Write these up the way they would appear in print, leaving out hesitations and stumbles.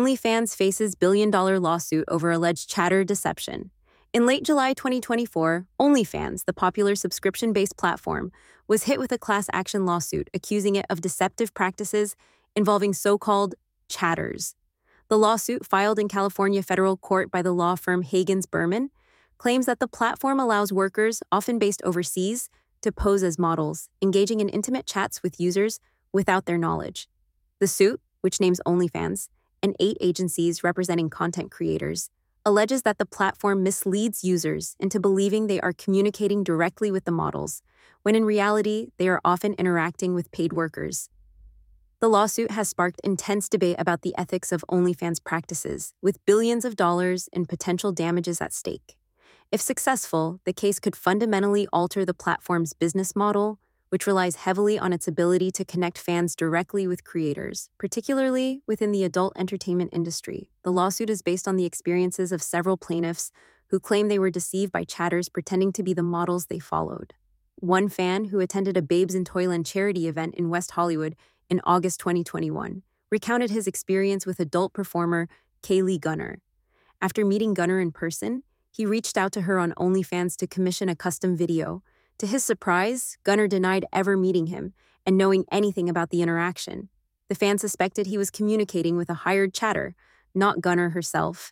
OnlyFans faces billion-dollar lawsuit over alleged chatter deception. In late July 2024, OnlyFans, the popular subscription-based platform, was hit with a class action lawsuit accusing it of deceptive practices involving so-called chatters. The lawsuit, filed in California federal court by the law firm Hagens Berman, claims that the platform allows workers, often based overseas, to pose as models, engaging in intimate chats with users without their knowledge. The suit, which names OnlyFans and 8 agencies representing content creators, alleges that the platform misleads users into believing they are communicating directly with the models, when in reality, they are often interacting with paid workers. The lawsuit has sparked intense debate about the ethics of OnlyFans practices, with billions of dollars in potential damages at stake. If successful, the case could fundamentally alter the platform's business model, which relies heavily on its ability to connect fans directly with creators, particularly within the adult entertainment industry. The lawsuit is based on the experiences of several plaintiffs who claim they were deceived by chatters pretending to be the models they followed. One fan, who attended a Babes in Toyland charity event in West Hollywood in August 2021, recounted his experience with adult performer Kaylee Gunner. After meeting Gunner in person, he reached out to her on OnlyFans to commission a custom video. To his surprise, Gunner denied ever meeting him and knowing anything about the interaction. The fan suspected he was communicating with a hired chatter, not Gunner herself.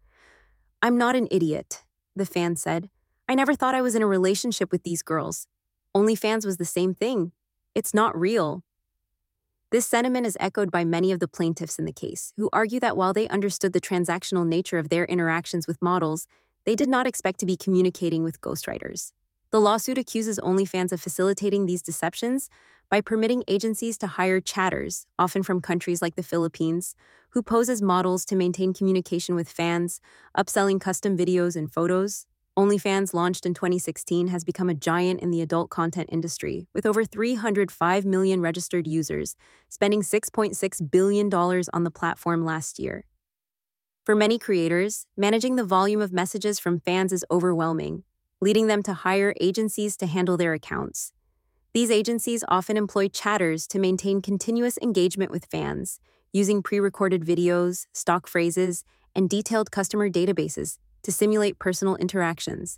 "I'm not an idiot," the fan said. "I never thought I was in a relationship with these girls. OnlyFans was the same thing. It's not real." This sentiment is echoed by many of the plaintiffs in the case, who argue that while they understood the transactional nature of their interactions with models, they did not expect to be communicating with ghostwriters. The lawsuit accuses OnlyFans of facilitating these deceptions by permitting agencies to hire chatters, often from countries like the Philippines, who pose as models to maintain communication with fans, upselling custom videos and photos. OnlyFans, launched in 2016, has become a giant in the adult content industry, with over 305 million registered users, spending $6.6 billion on the platform last year. For many creators, managing the volume of messages from fans is overwhelming, leading them to hire agencies to handle their accounts. These agencies often employ chatters to maintain continuous engagement with fans, using pre-recorded videos, stock phrases, and detailed customer databases to simulate personal interactions.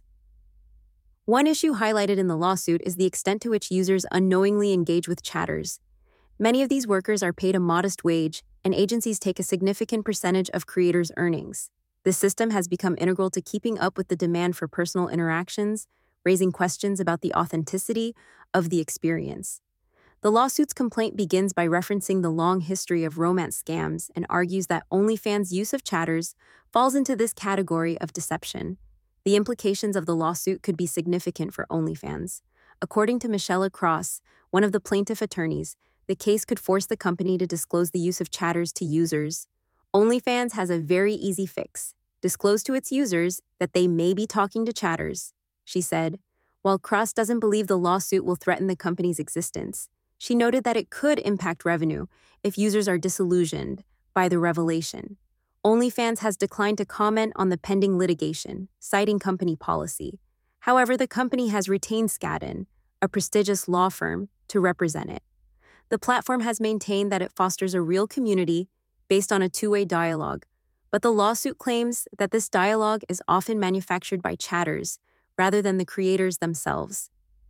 One issue highlighted in the lawsuit is the extent to which users unknowingly engage with chatters. Many of these workers are paid a modest wage, and agencies take a significant percentage of creators' earnings. This system has become integral to keeping up with the demand for personal interactions, raising questions about the authenticity of the experience. The lawsuit's complaint begins by referencing the long history of romance scams and argues that OnlyFans' use of chatters falls into this category of deception. The implications of the lawsuit could be significant for OnlyFans. According to Michelle Cross, one of the plaintiff attorneys, the case could force the company to disclose the use of chatters to users. OnlyFans has a very easy fix: disclose to its users that they may be talking to chatters, she said. While Cross doesn't believe the lawsuit will threaten the company's existence, she noted that it could impact revenue if users are disillusioned by the revelation. OnlyFans has declined to comment on the pending litigation, citing company policy. However, the company has retained Skadden, a prestigious law firm, to represent it. The platform has maintained that it fosters a real community based on a two-way dialogue, but the lawsuit claims that this dialogue is often manufactured by chatters rather than the creators themselves.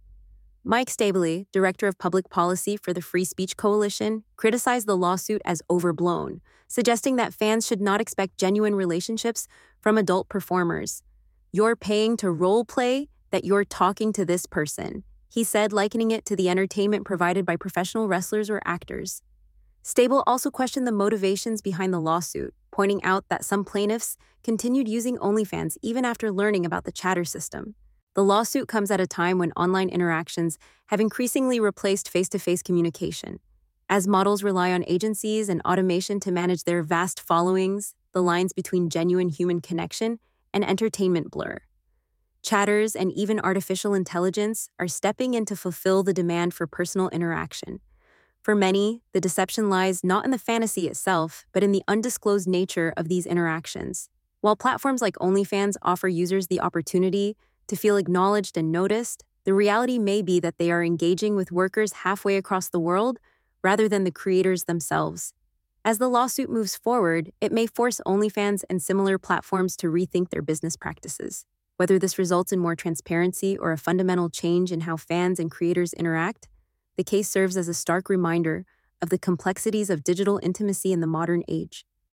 Mike Stabley, director of public policy for the Free Speech Coalition, criticized the lawsuit as overblown, suggesting that fans should not expect genuine relationships from adult performers. "You're paying to role play that you're talking to this person," he said, likening it to the entertainment provided by professional wrestlers or actors. Stable also questioned the motivations behind the lawsuit, pointing out that some plaintiffs continued using OnlyFans even after learning about the chatter system. The lawsuit comes at a time when online interactions have increasingly replaced face-to-face communication. As models rely on agencies and automation to manage their vast followings, the lines between genuine human connection and entertainment blur. Chatters and even artificial intelligence are stepping in to fulfill the demand for personal interaction. For many, the deception lies not in the fantasy itself, but in the undisclosed nature of these interactions. While platforms like OnlyFans offer users the opportunity to feel acknowledged and noticed, the reality may be that they are engaging with workers halfway across the world rather than the creators themselves. As the lawsuit moves forward, it may force OnlyFans and similar platforms to rethink their business practices. Whether this results in more transparency or a fundamental change in how fans and creators interact, the case serves as a stark reminder of the complexities of digital intimacy in the modern age.